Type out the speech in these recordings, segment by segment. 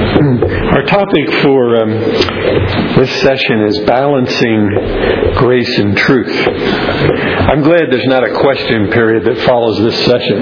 Our topic for this session is balancing grace and truth. I'm glad there's not a question period that follows this session.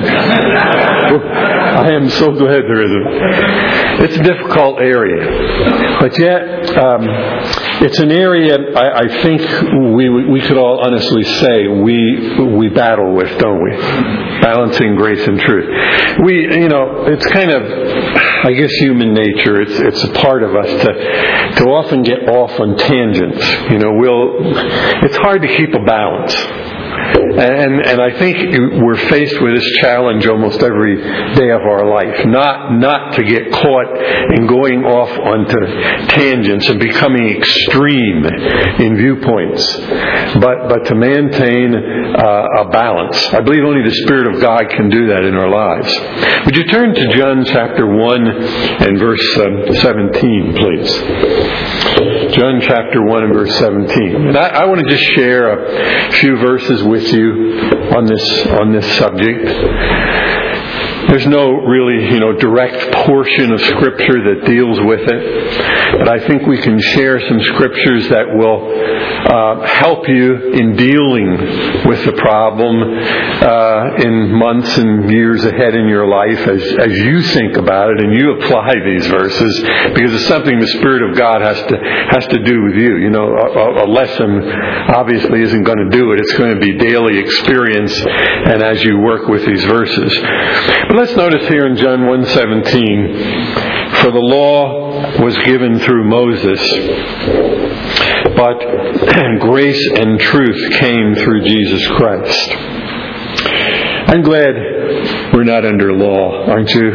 I am so glad there isn't. It's a difficult area, but yet it's an area I think we could all honestly say we battle with, don't we? Balancing grace and truth. It's kind of, I guess, human nature. It's a part of us to often get off on tangents. It's hard to keep a balance. And I think we're faced with this challenge almost every day of our life. Not to get caught in going off onto tangents and becoming extreme in viewpoints, but to maintain a balance. I believe only the Spirit of God can do that in our lives. Would you turn to John chapter 1 and verse 17, please? John chapter 1 and verse 17. And I want to just share a few verses with you on this subject. There's no really, direct portion of Scripture that deals with it. But I think we can share some Scriptures that will help you in dealing with the problem in months and years ahead in your life as you think about it and you apply these verses, because it's something the Spirit of God has to do with you. A lesson obviously isn't going to do it. It's going to be daily experience and as you work with these verses. But let's notice here in John 1:17, for the law was given through Moses, but grace and truth came through Jesus Christ. I'm glad we're not under law, aren't you?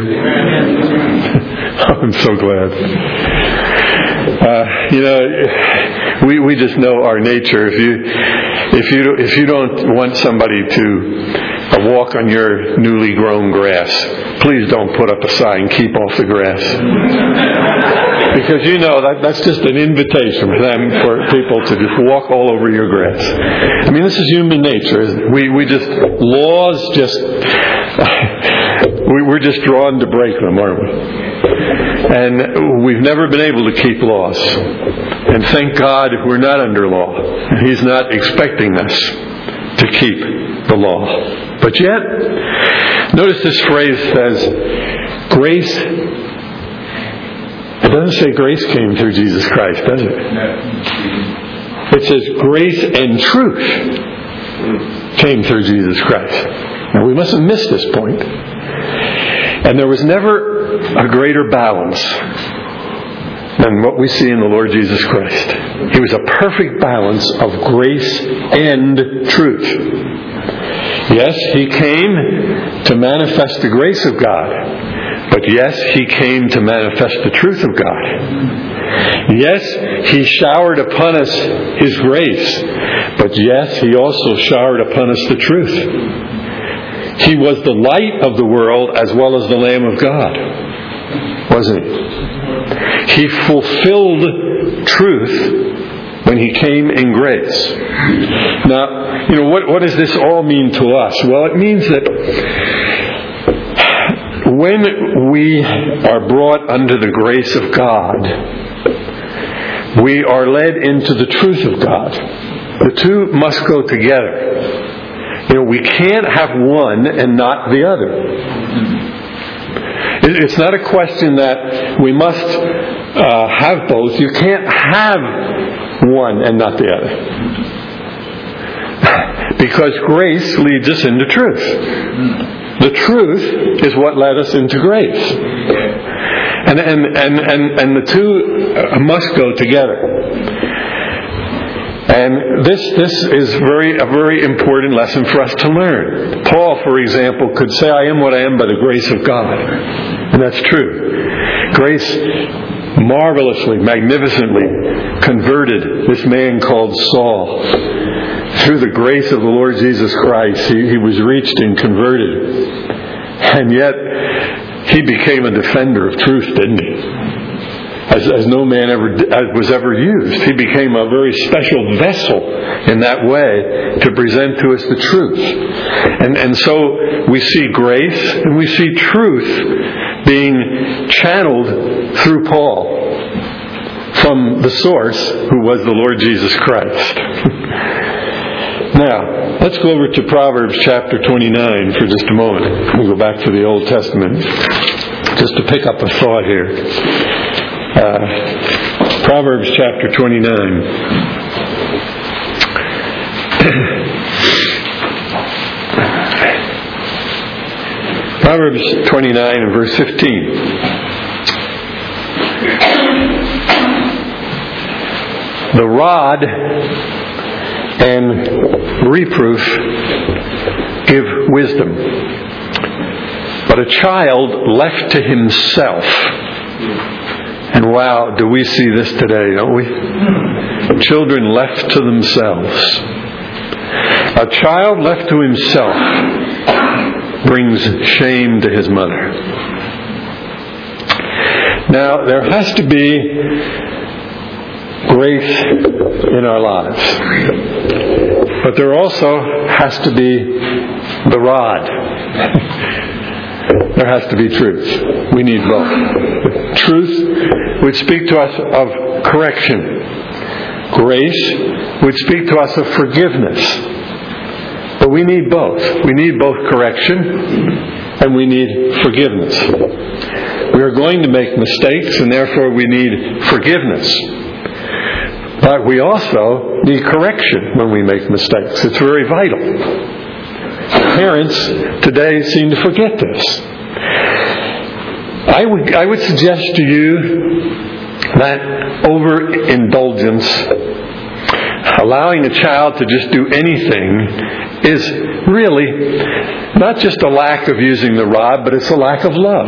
I'm so glad. We just know our nature. If you don't want somebody to walk on your newly grown grass, please don't put up a sign, keep off the grass. Because that's just an invitation for people to just walk all over your grass. I mean, this is human nature, isn't it? We're just drawn to break them, aren't we? And we've never been able to keep laws. And thank God we're not under law. He's not expecting us to keep the law. But yet, notice this phrase says, grace. It doesn't say grace came through Jesus Christ, does it? It says grace and truth came through Jesus Christ. Now, we mustn't miss this point. And there was never a greater balance than what we see in the Lord Jesus Christ. He was a perfect balance of grace and truth. Yes, He came to manifest the grace of God. But yes, He came to manifest the truth of God. Yes, He showered upon us His grace. But yes, He also showered upon us the truth. He was the light of the world as well as the Lamb of God. Wasn't He? He fulfilled truth when He came in grace. Now, what does this all mean to us? Well, it means that when we are brought under the grace of God, we are led into the truth of God. The two must go together. We can't have one and not the other. It's not a question that we must have both. You can't have one and not the other. Because grace leads us into truth. The truth is what led us into grace. And the two must go together. And this is a very important lesson for us to learn. Paul, for example, could say, I am what I am by the grace of God. And that's true. Grace marvelously, magnificently converted this man called Saul. Through the grace of the Lord Jesus Christ, he was reached and converted. And yet, he became a defender of truth, didn't he? As no man was ever used. He became a very special vessel in that way to present to us the truth. And so we see grace and we see truth being channeled through Paul from the source, who was the Lord Jesus Christ. Now, let's go over to Proverbs chapter 29 for just a moment. We'll go back to the Old Testament just to pick up a thought here. Proverbs chapter 29. Proverbs 29 and verse 15. The rod and reproof give wisdom, but a child left to himself. And wow, do we see this today, don't we? Children left to themselves. A child left to himself brings shame to his mother. Now, there has to be grace in our lives, but there also has to be the rod. There has to be truth. We need both. Truth would speak to us of correction. Grace would speak to us of forgiveness. But we need both. We need both correction and we need forgiveness. We are going to make mistakes, and therefore we need forgiveness. But we also need correction when we make mistakes. It's very vital. Parents today seem to forget this. I would suggest to you that overindulgence, allowing a child to just do anything, is really not just a lack of using the rod, but it's a lack of love.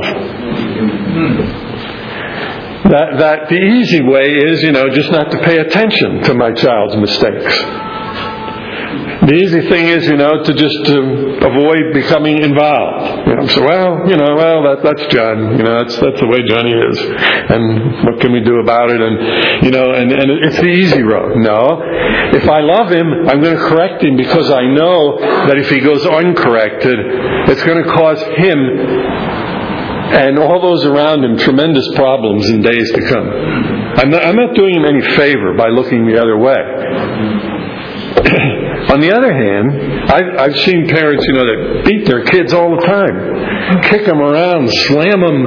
That the easy way is, just not to pay attention to my child's mistakes. The easy thing is, to just avoid becoming involved. That's John. That's the way Johnny is, and what can we do about it? And and it's the easy road. No, if I love him, I'm going to correct him because I know that if he goes uncorrected, it's going to cause him and all those around him tremendous problems in days to come. I'm not doing him any favor by looking the other way. On the other hand, I've seen parents, that beat their kids all the time, kick them around, slam them.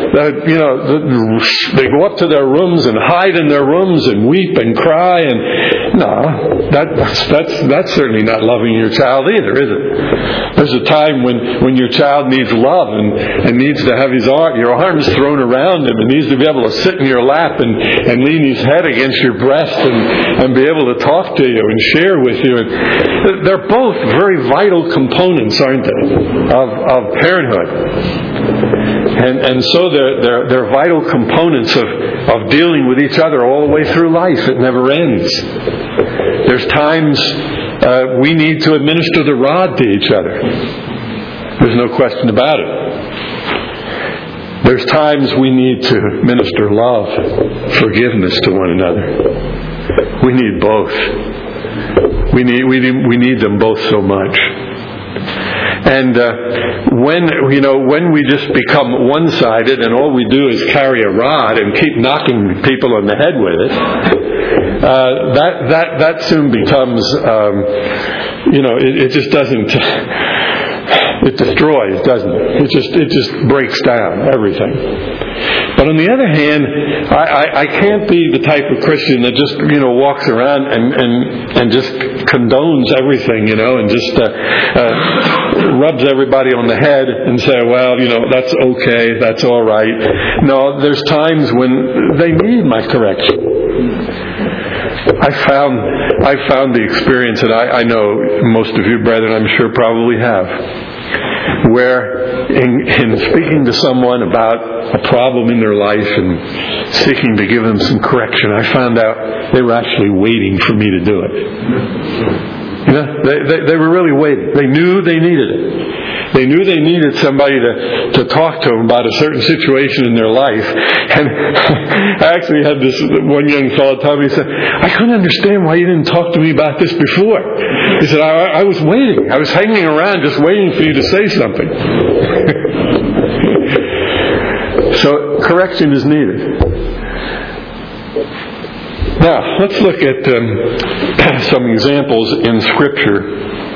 They go up to their rooms and hide in their rooms and weep and cry. And no, that's certainly not loving your child either, is it? There's a time when your child needs love and needs to have your arms thrown around him and needs to be able to sit in your lap and lean his head against your breast and be able to talk to you and share with you. And they're both very vital components, aren't they, of parenthood. And so they're vital components of dealing with each other all the way through life. It never ends. There's times we need to administer the rod to each other. There's no question about it. There's times we need to minister love, forgiveness to one another. We need both. We need them both so much. And when we just become one-sided and all we do is carry a rod and keep knocking people on the head with it, that soon becomes, it just doesn't. It destroys, doesn't it? It just breaks down everything. But on the other hand, I can't be the type of Christian that just walks around and just condones everything, and just rubs everybody on the head and say, well, that's okay, that's all right. No, there's times when they need my correction. I found the experience that I know most of you brethren, I'm sure, probably have, where in speaking to someone about a problem in their life and seeking to give them some correction, I found out they were actually waiting for me to do it. They were really waiting. They knew they needed it. They knew they needed somebody to talk to them about a certain situation in their life. And I actually had this one young fellow tell me, he said, I couldn't understand why you didn't talk to me about this before. He said, I was waiting. I was hanging around just waiting for you to say something. So correction is needed. Now, let's look at some examples in Scripture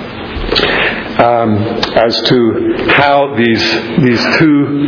as to how these two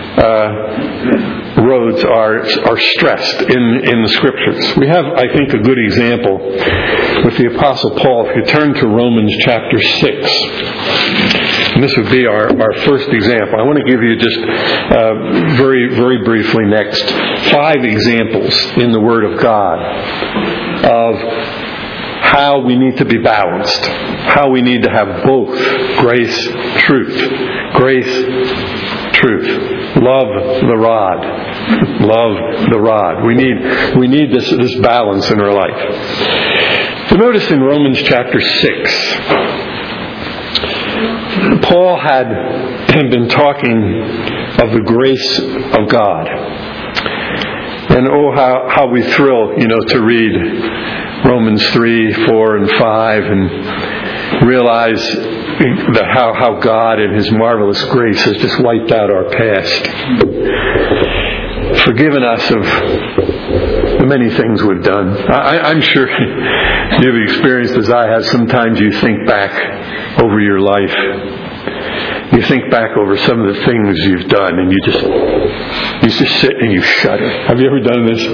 roads are stressed in the Scriptures. We have, I think, a good example with the Apostle Paul. If you turn to Romans chapter 6, and this would be our first example. I want to give you just very, very briefly next 5 examples in the Word of God of how we need to be balanced, how we need to have both grace, truth. Grace, truth. Love the rod. Love the rod. We need this balance in our life. So notice in Romans chapter 6, Paul had been talking of the grace of God. And how we thrill, to read Romans 3, 4, and 5 and realize that how God in His marvelous grace has just wiped out our past, forgiven us of the many things we've done. I'm sure you've experienced, as I have, sometimes you think back over your life. You think back over some of the things you've done, and you just sit and you shudder. Have you ever done this?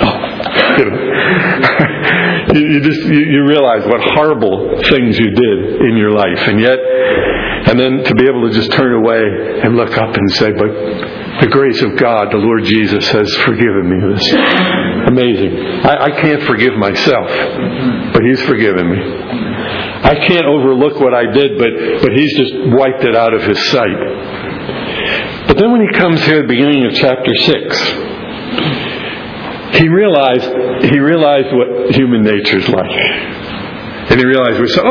You realize what horrible things you did in your life, and then to be able to just turn away and look up and say, "But the grace of God, the Lord Jesus, has forgiven me this." Amazing. I can't forgive myself, but He's forgiven me. I can't overlook what I did, but He's just wiped it out of His sight. But then when he comes here at the beginning of chapter 6, he realized what human nature's like. And he realized, if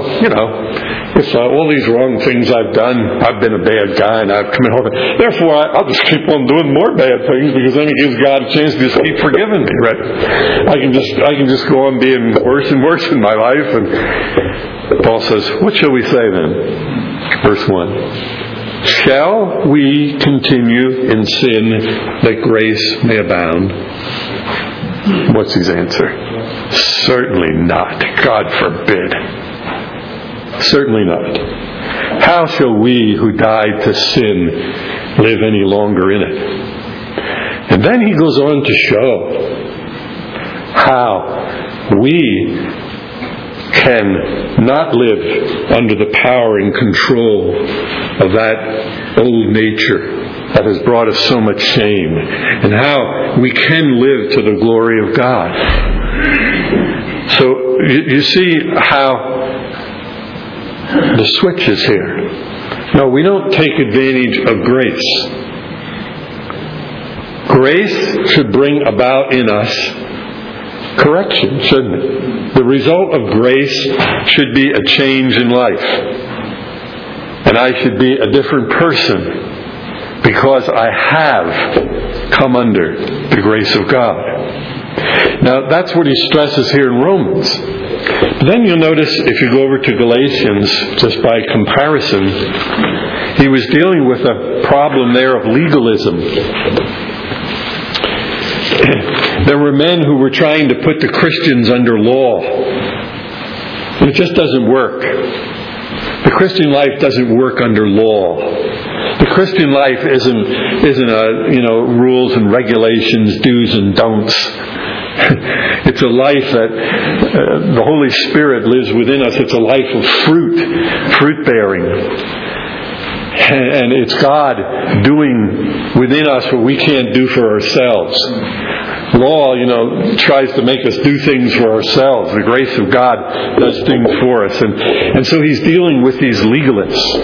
all these wrong things I've done, I've been a bad guy and I've committed all that. Therefore, I'll just keep on doing more bad things, because then it gives God a chance to just keep forgiving me, right? I can just go on being worse and worse in my life. And Paul says, what shall we say then? Verse 1. Shall we continue in sin that grace may abound? What's his answer? Certainly not. God forbid. Certainly not. How shall we who died to sin live any longer in it? And then he goes on to show how we can not live under the power and control of that old nature that has brought us so much shame, and how we can live to the glory of God. So you see how the switch is here. No, we don't take advantage of grace. Grace should bring about in us correction, shouldn't it? The result of grace should be a change in life. And I should be a different person because I have come under the grace of God. Now, that's what he stresses here in Romans. But then you'll notice, if you go over to Galatians, just by comparison, he was dealing with a problem there of legalism. There were men who were trying to put the Christians under law. And it just doesn't work. The Christian life doesn't work under law. The Christian life isn't rules and regulations, do's and don'ts. It's a life that the Holy Spirit lives within us. It's a life of fruit bearing. And it's God doing within us what we can't do for ourselves. Law, tries to make us do things for ourselves. The grace of God does things for us. And so he's dealing with these legalists.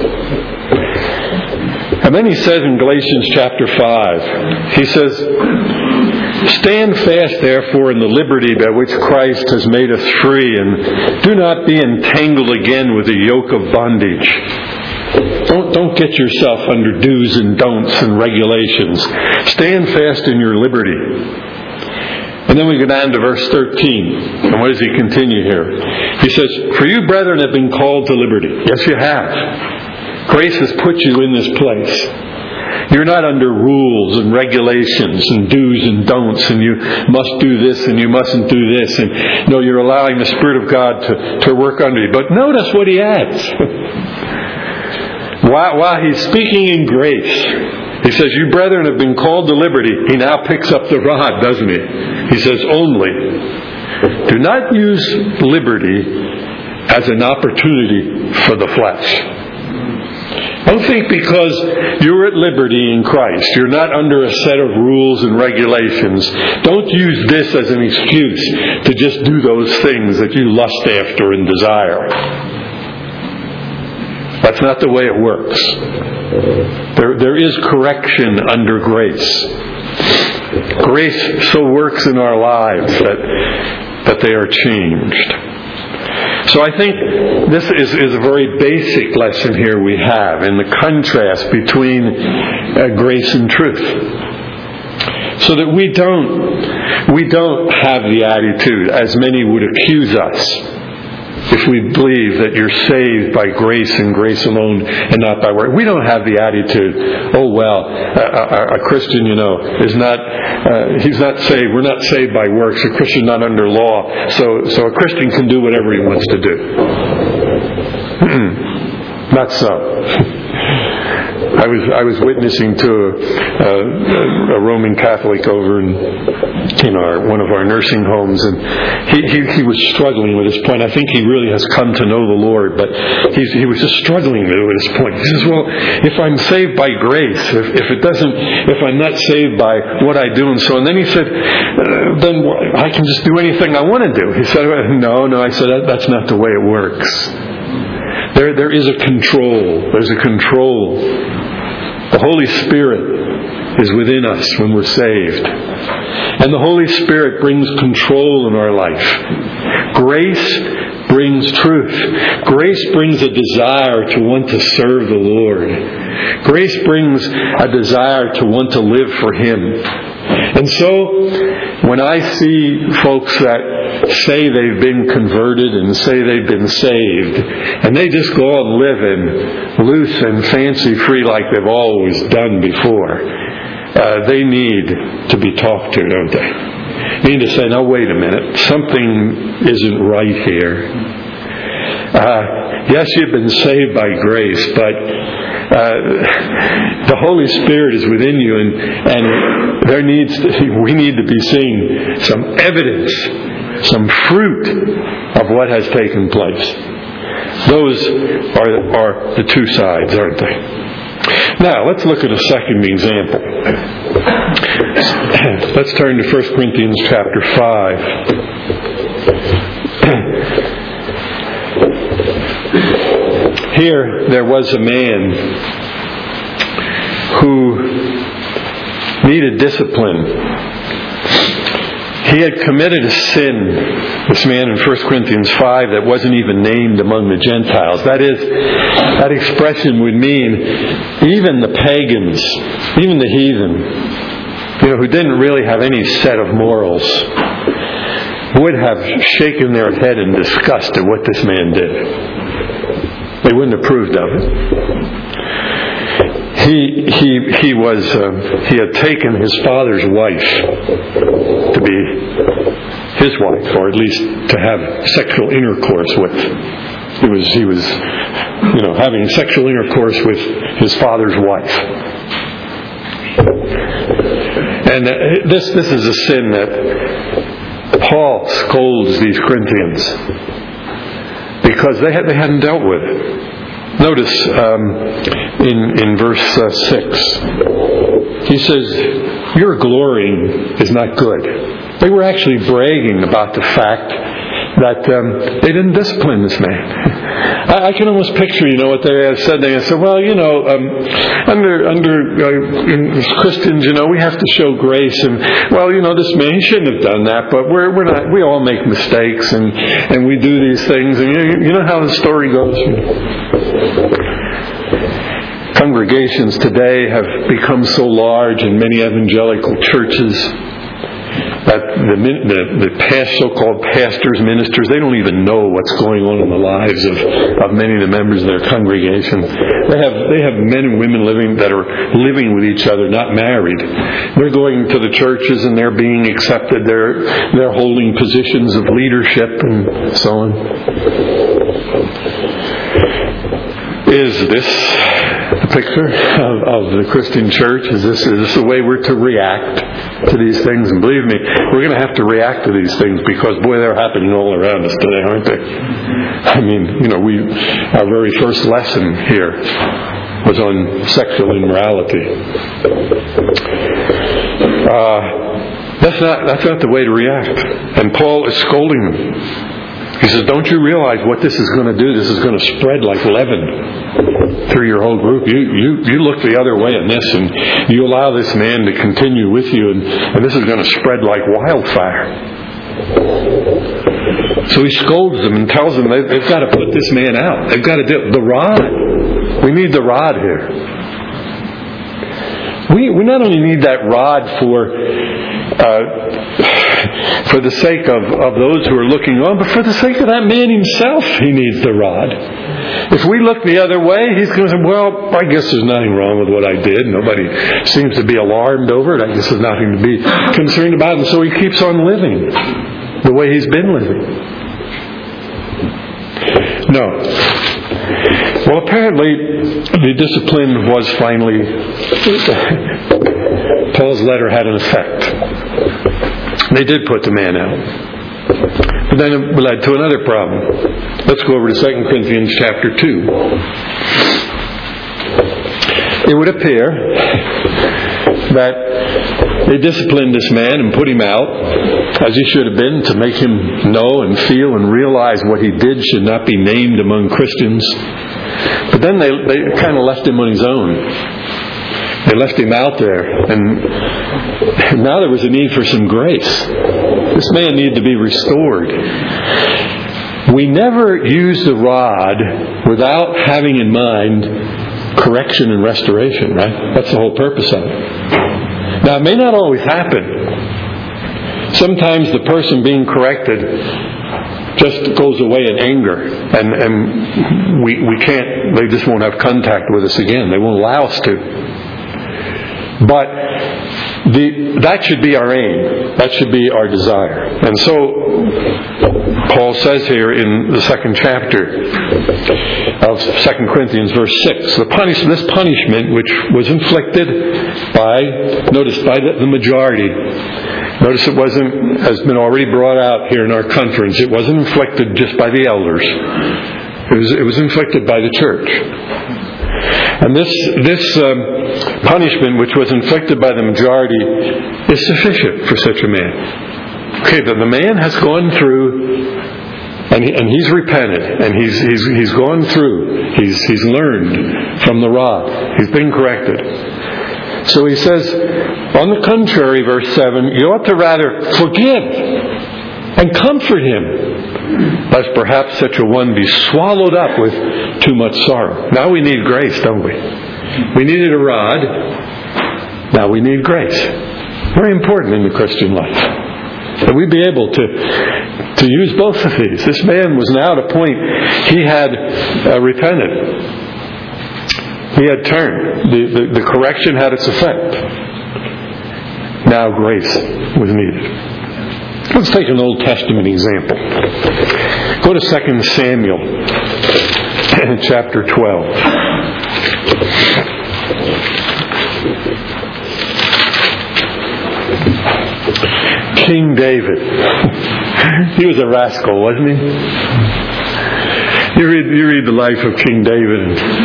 And then he says in Galatians chapter 5, he says, stand fast, therefore, in the liberty by which Christ has made us free, and do not be entangled again with the yoke of bondage. Don't get yourself under do's and don'ts and regulations. Stand fast in your liberty. And then we go down to verse 13. And what does he continue here? He says, for you, brethren, have been called to liberty. Yes, you have. Grace has put you in this place. You're not under rules and regulations and do's and don'ts, and you must do this and you mustn't do this. And no, you're allowing the Spirit of God to work under you. But notice what he adds. While he's speaking in grace, he says, you brethren have been called to liberty. He now picks up the rod, doesn't he? He says, only do not use liberty as an opportunity for the flesh. Don't think because you're at liberty in Christ, you're not under a set of rules and regulations. Don't use this as an excuse to just do those things that you lust after and desire. That's not the way it works. There is correction under grace. Grace so works in our lives that they are changed. So I think this is a very basic lesson here we have in the contrast between grace and truth. So that we don't have the attitude, as many would accuse us, if we believe that you're saved by grace and grace alone and not by works. We don't have the attitude, a Christian, is not, he's not saved. We're not saved by works. A Christian not under law. So a Christian can do whatever he wants to do. Not so. I was witnessing to a Roman Catholic over in one of our nursing homes, and he was struggling with this point. I think he really has come to know the Lord, but he was just struggling with this point. He says, "Well, if I'm saved by grace, if I'm not saved by what I do and so on," then he said, "Then I can just do anything I want to do." He said, "No." I said, "That's not the way it works. There is a control. There's a control. The Holy Spirit is within us when we're saved. And the Holy Spirit brings control in our life. Grace brings truth. Grace brings a desire to want to serve the Lord. Grace brings a desire to want to live for Him. And so, when I see folks that say they've been converted and say they've been saved, and they just go on living loose and fancy-free like they've always done before, they need to be talked to, don't they? They need to say, "Now wait a minute, something isn't right here. Yes, you've been saved by grace, but the Holy Spirit is within you, and we need to be seeing some evidence, some fruit of what has taken place." Those are the two sides, aren't they? Now, let's look at a second example. Let's turn to 1 Corinthians chapter 5. Here, there was a man who needed discipline. He had committed a sin, this man in 1 Corinthians 5, that wasn't even named among the Gentiles. That is, that expression would mean even the pagans, even the heathen, who didn't really have any set of morals, would have shaken their head in disgust at what this man did. They wouldn't have approved of it. He had taken his father's wife to be his wife, or at least to have sexual intercourse with. He was having sexual intercourse with his father's wife. And this is a sin that Paul scolds these Corinthians because they hadn't dealt with it. Notice in verse 6, he says, "Your glorying is not good." They were actually bragging about the fact that they didn't discipline this man. I can almost picture, what they had said. They had said, "Well, as Christians, we have to show grace, and this man, he shouldn't have done that, but we're not. We all make mistakes, and we do these things, and you know how the story goes." Congregations today have become so large in many evangelical churches that the so-called pastors, ministers, they don't even know what's going on in the lives of many of the members of their congregation. They have men and women that are living with each other, not married. They're going to the churches and they're being accepted. They're holding positions of leadership and so on. Is this the picture of the Christian church? Is this the way we're to react to these things? And believe me, we're going to have to react to these things because, boy, they're happening all around us today, aren't they? I mean, our very first lesson here was on sexual immorality. That's not the way to react. And Paul is scolding them. He says, don't you realize what this is going to do? This is going to spread like leaven through your whole group. You look the other way in this, and you allow this man to continue with you, and this is going to spread like wildfire. So he scolds them and tells them they've got to put this man out. They've got to do the rod. We need the rod here. We not only need that rod for the sake of those who are looking on, but for the sake of that man himself, he needs the rod. If we look the other way, he's going to say, well, I guess there's nothing wrong with what I did. Nobody seems to be alarmed over it. I guess there's nothing to be concerned about. And so he keeps on living the way he's been living. No. Well, apparently the discipline was finally... Paul's letter had an effect. They did put the man out. But then it led to another problem. Let's go over to 2 Corinthians chapter 2. It would appear that they disciplined this man and put him out, as he should have been, to make him know and feel and realize what he did should not be named among Christians. But then they kind of left him on his own. They left him out there, and now there was a need for some grace. This man needed to be restored. We never use the rod without having in mind correction and restoration, right? That's the whole purpose of it. Now, it may not always happen. Sometimes the person being corrected just goes away in anger, and we can't, they just won't have contact with us again. They won't allow us to. But that should be our aim. That should be our desire. And so Paul says here in the second chapter of 2 Corinthians verse 6, this punishment which was inflicted by the majority. Notice it wasn't, has been already brought out here in our conference, it wasn't inflicted just by the elders. It was inflicted by the church. And this punishment, which was inflicted by the majority, is sufficient for such a man. Okay, but the man has gone through, and he's repented, and he's gone through. He's learned from the rod. He's been corrected. So he says, on the contrary, verse 7, you ought to rather forgive and comfort him, lest perhaps such a one be swallowed up with too much sorrow. Now we need grace, don't we? We needed a rod. Now we need grace. Very important in the Christian life. That we be able to use both of these. This man was now at a point he had repented. He had turned. The correction had its effect. Now grace was needed. Let's take an Old Testament example. Go to 2 Samuel chapter 12. King David. He was a rascal, wasn't he? You read the life of King David,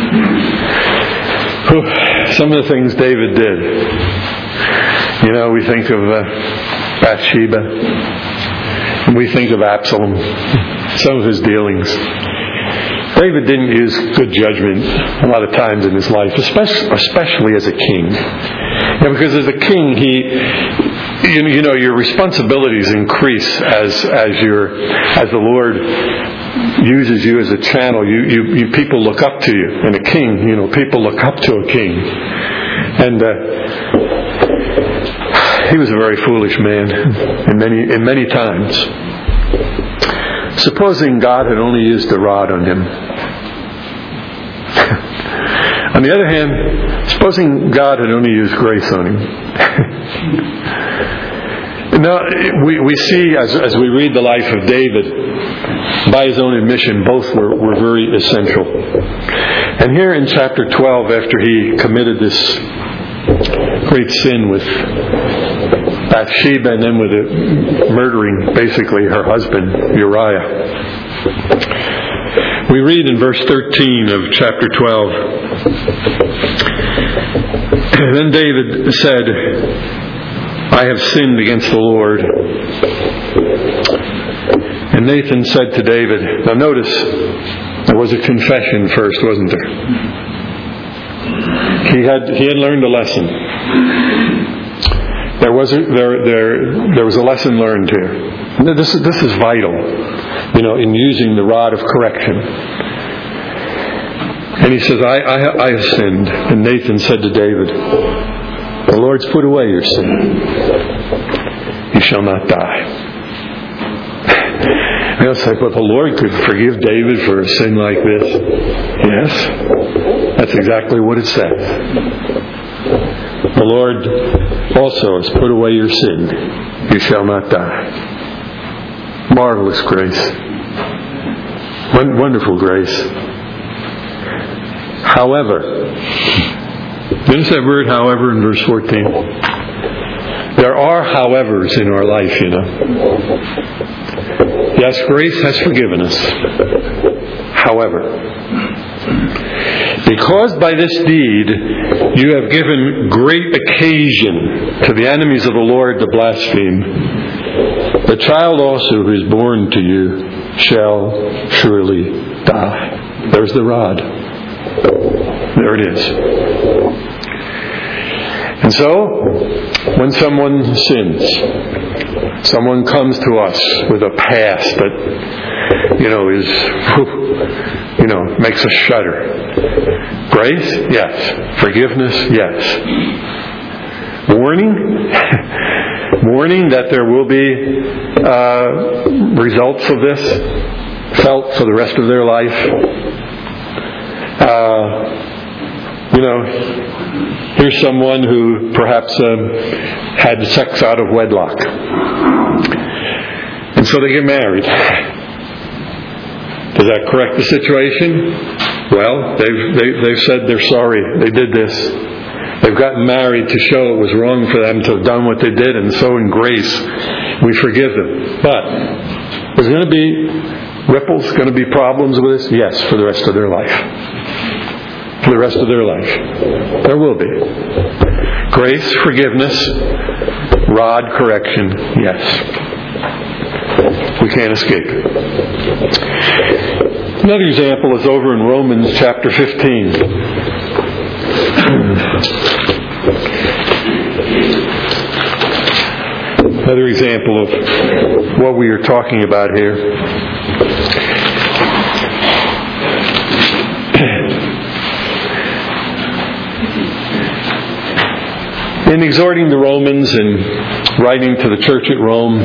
and some of the things David did. You know, we think of Bathsheba, and we think of Absalom, some of his dealings. David didn't use good judgment a lot of times in his life, especially as a king. And because as a king, your responsibilities increase as the Lord uses you as a channel. You people look up to you, and a king, people look up to a king, and He was a very foolish man in many times. Supposing God had only used the rod on him. On the other hand, supposing God had only used grace on him. Now, we see, as we read the life of David, by his own admission, both were very essential. And here in chapter 12, after he committed this great sin with Bathsheba and then with murdering, basically, her husband, Uriah, we read in verse 13 of chapter 12, Then David said, I have sinned against the Lord. And Nathan said to David, now notice, there was a confession first, wasn't there? He had learned a lesson. There was a lesson learned here. This is vital, in using the rod of correction. And he says, I have sinned. And Nathan said to David, the Lord's put away your sin. You shall not die. They'll say, but the Lord could forgive David for a sin like this. Yes, that's exactly what it says. The Lord also has put away your sin. You shall not die. Marvelous grace. Wonderful grace. However, notice that word however in verse 14. There are howevers in our life, Yes, grace has forgiven us. However, because by this deed you have given great occasion to the enemies of the Lord to blaspheme, the child also who is born to you shall surely die. There's the rod. There it is. And so, when someone sins, someone comes to us with a past that, makes us shudder. Grace? Yes. Forgiveness? Yes. Warning? Warning that there will be results of this felt for the rest of their life. Here's someone who perhaps had sex out of wedlock. And so they get married. Does that correct the situation? Well, they've said they're sorry. They did this. They've gotten married to show it was wrong for them to have done what they did, and so in grace, we forgive them. But there's going to be ripples, going to be problems with this? Yes, for the rest of their life. For the rest of their life. There will be. Grace, forgiveness, rod, correction, yes. We can't escape it. Another example is over in Romans chapter 15. Another example of what we are talking about here. In exhorting the Romans and writing to the church at Rome,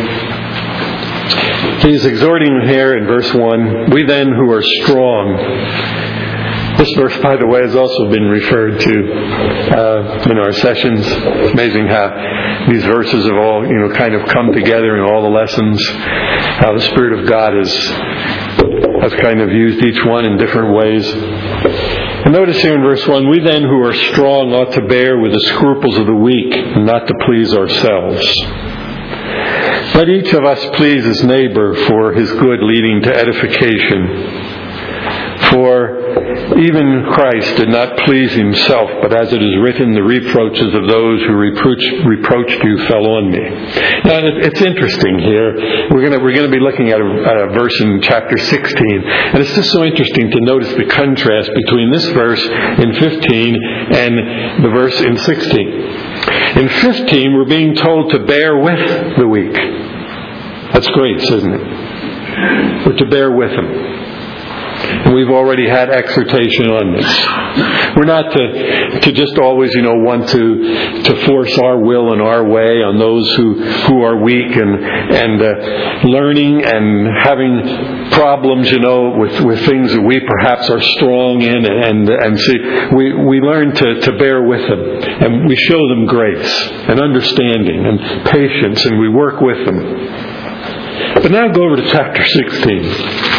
he's exhorting here in verse 1, we then who are strong. This verse, by the way, has also been referred to in our sessions. It's amazing how these verses have all, kind of come together in all the lessons. How the Spirit of God has kind of used each one in different ways. And notice here in verse 1, we then who are strong ought to bear with the scruples of the weak and not to please ourselves. Let each of us please his neighbor for his good, leading to edification. For even Christ did not please himself, but as it is written, the reproaches of those who reproached you fell on me. Now, it's interesting here. We're going to be looking at a verse in chapter 16, and it's just so interesting to notice the contrast between this verse in 15 and the verse in 16. In 15, we're being told to bear with the weak. That's grace, isn't it? We're to bear with them. And we've already had exhortation on this. We're not to just always, want to force our will and our way on those who are weak and learning and having problems, with things that we perhaps are strong in, and see, we learn to bear with them, and we show them grace and understanding and patience, and we work with them. But now go over to chapter 16.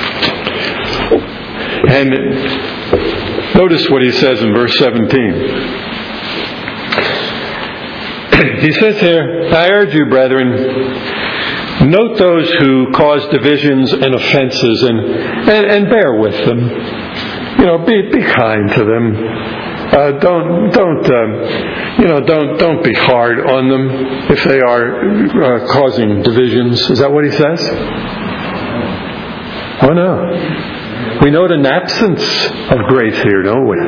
And notice what he says in verse 17. He says here, I urge you, brethren, note those who cause divisions and offenses, and bear with them. Be kind to them. Don't be hard on them if they are causing divisions. Is that what he says? Oh no. We note an absence of grace here, don't we?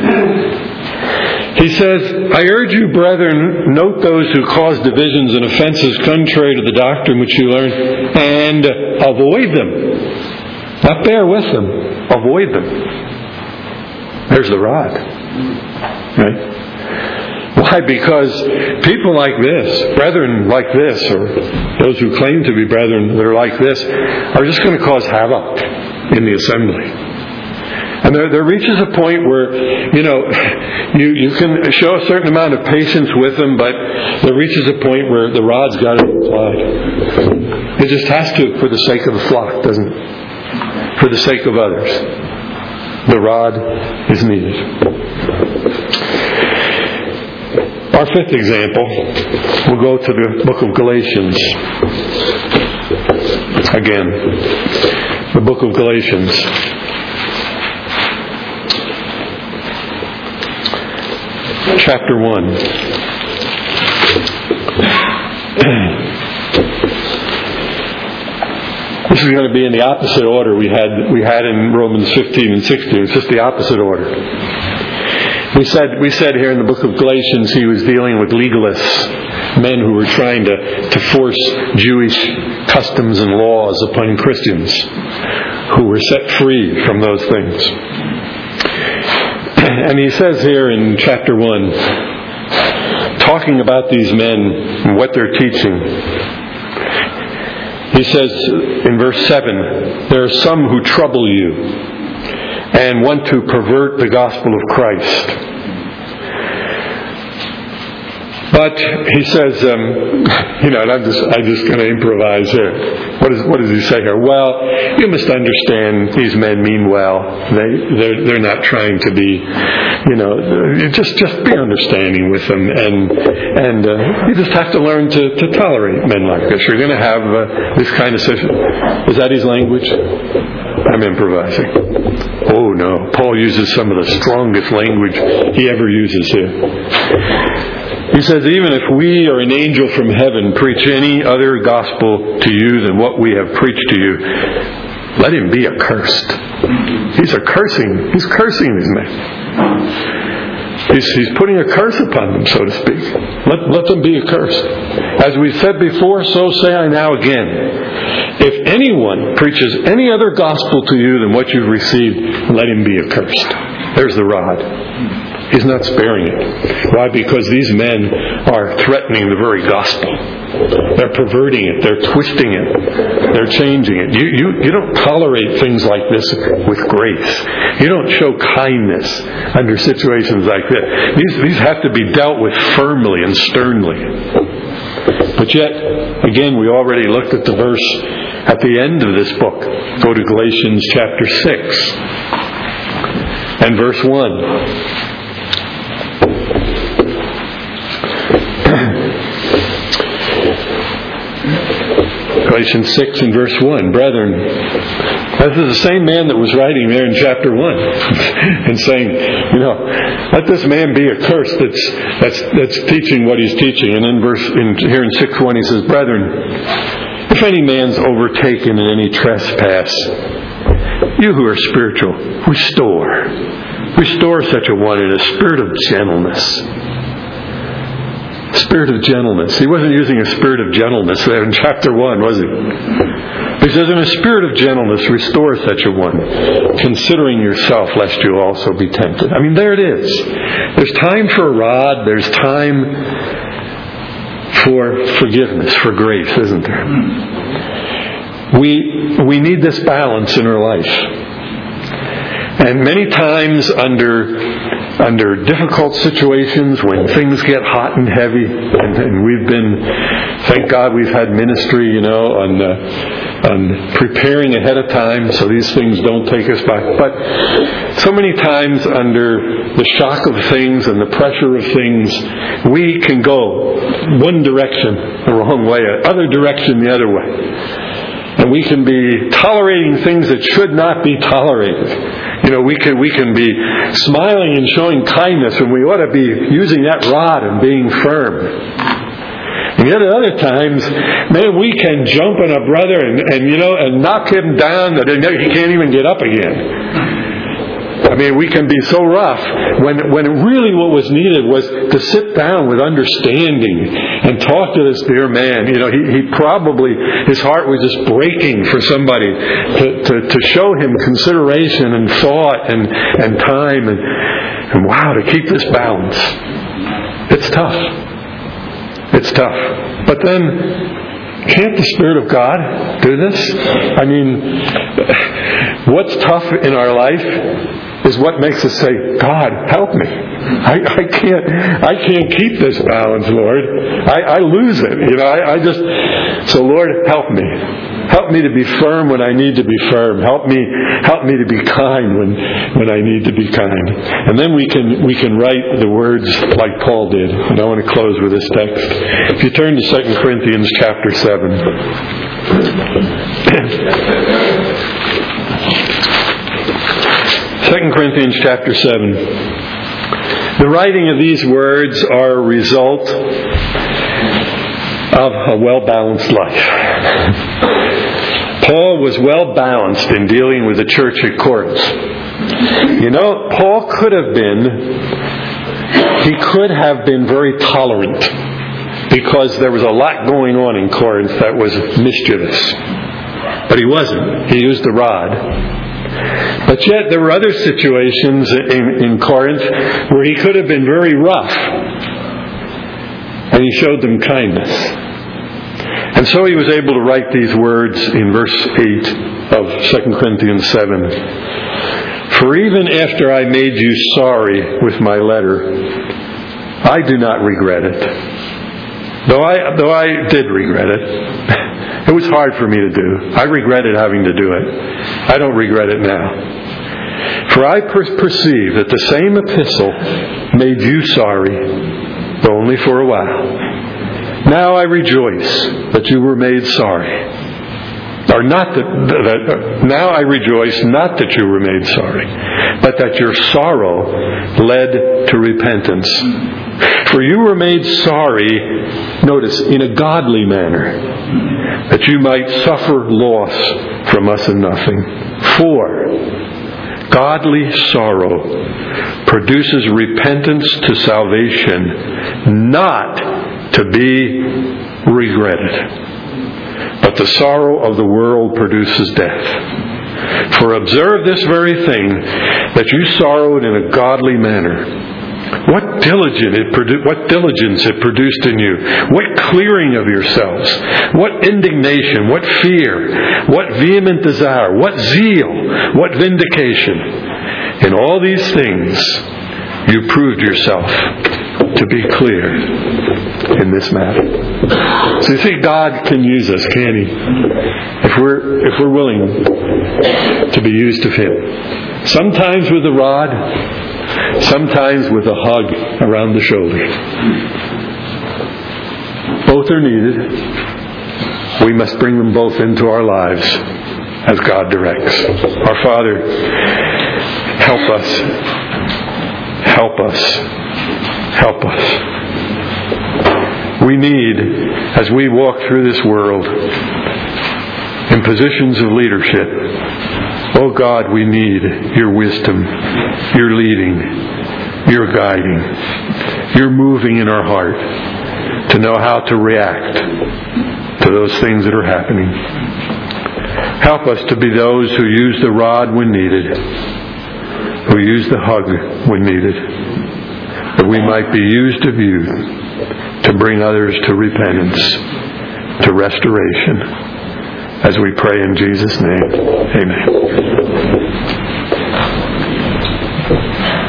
He says, I urge you, brethren, note those who cause divisions and offenses contrary to the doctrine which you learn, and avoid them. Not bear with them. Avoid them. There's the rod. Right? Why? Because people like this, brethren like this, or those who claim to be brethren that are like this, are just going to cause havoc in the assembly. And there reaches a point where, you can show a certain amount of patience with them, but there reaches a point where the rod's got to be applied. It just has to, for the sake of the flock, doesn't it? For the sake of others. The rod is needed. Our fifth example, we'll go to the book of Galatians. Again, the book of Galatians. Chapter 1. This is going to be in the opposite order we had in Romans 15 and 16. It's just the opposite order. We said here in the book of Galatians he was dealing with legalists, men who were trying to force Jewish customs and laws upon Christians who were set free from those things. And he says here in chapter 1, talking about these men and what they're teaching, he says in verse 7, there are some who trouble you and want to pervert the gospel of Christ. But he says, and I'm just going to improvise here. What does he say here? Well, you must understand these men mean well. They're not trying to be, just be understanding with them, and you just have to learn to tolerate men like this. You're going to have this kind of situation. Is that his language? I'm improvising. Oh no, Paul uses some of the strongest language he ever uses here. He says, even if we or an angel from heaven preach any other gospel to you than what we have preached to you, let him be accursed. He's cursing these men. He's putting a curse upon them, so to speak. Let them be accursed. As we said before, so say I now again. If anyone preaches any other gospel to you than what you've received, let him be accursed. There's the rod. He's not sparing it. Why? Because these men are threatening the very gospel. They're perverting it. They're twisting it. They're changing it. You don't tolerate things like this with grace. You don't show kindness under situations like this. These have to be dealt with firmly and sternly. But yet, again, we already looked at the verse at the end of this book. Go to Galatians chapter 6 and verse 1. Galatians 6 and verse 1. Brethren, this is the same man that was writing there in chapter 1 and saying, let this man be accursed that's teaching what he's teaching. And here in 6:1 he says, brethren, if any man's overtaken in any trespass, you who are spiritual, restore such a one in a spirit of gentleness. Spirit of gentleness. He wasn't using a spirit of gentleness there in chapter 1, was he? He says, in a spirit of gentleness, restore such a one, considering yourself, lest you also be tempted. I mean, there it is. There's time for a rod. There's time for forgiveness, for grace, isn't there? We need this balance in our life. And many times under difficult situations, when things get hot and heavy, and we've been, thank God we've had ministry, on preparing ahead of time so these things don't take us back. But so many times under the shock of things and the pressure of things, we can go one direction the wrong way, other direction the other way. And we can be tolerating things that should not be tolerated. We can be smiling and showing kindness when we ought to be using that rod and being firm. And yet at other times, man, we can jump on a brother and knock him down that he can't even get up again. I mean, we can be so rough when really what was needed was to sit down with understanding and talk to this dear man. He probably, his heart was just breaking for somebody to show him consideration and thought and time and wow, to keep this balance. It's tough. It's tough. But then, can't the Spirit of God do this? I mean, what's tough in our life is what makes us say, God, help me. I can't keep this balance, Lord. I lose it. So Lord, help me. Help me to be firm when I need to be firm. Help me to be kind when I need to be kind. And then we can write the words like Paul did. And I want to close with this text. If you turn to 2 Corinthians chapter 7. 2 Corinthians chapter 7. The writing of these words are a result of a well-balanced life. Paul was well-balanced in dealing with the church at Corinth. Paul could have been very tolerant because there was a lot going on in Corinth that was mischievous. But he wasn't. He used the rod. But yet there were other situations in Corinth where he could have been very rough. And he showed them kindness. And so he was able to write these words in verse 8 of 2 Corinthians 7. For even after I made you sorry with my letter, I do not regret it. Though I did regret it. It was hard for me to do. I regretted having to do it. I don't regret it now. For I perceive that the same epistle made you sorry, though only for a while. Now I rejoice that you were made sorry. Or not now I rejoice not that you were made sorry, but that your sorrow led to repentance. For you were made sorry, notice, in a godly manner, that you might suffer loss from us in nothing. For godly sorrow produces repentance to salvation, not to be regretted. But the sorrow of the world produces death. For observe this very thing, that you sorrowed in a godly manner. What diligence it produced in you. What clearing of yourselves. What indignation. What fear. What vehement desire. What zeal. What vindication. In all these things, you proved yourself to be clear in this matter. So you see, God can use us, can He? If we're willing to be used of Him. Sometimes with a rod, sometimes with a hug around the shoulder. Both are needed. We must bring them both into our lives as God directs. Our Father, help us. Help us. Help us. We need, as we walk through this world, in positions of leadership, oh God, we need your wisdom, your leading, your guiding. you're moving in our heart to know how to react to those things that are happening. Help us to be those who use the rod when needed, who use the hug when needed, that we might be used of you to bring others to repentance, to restoration. As we pray in Jesus' name, amen.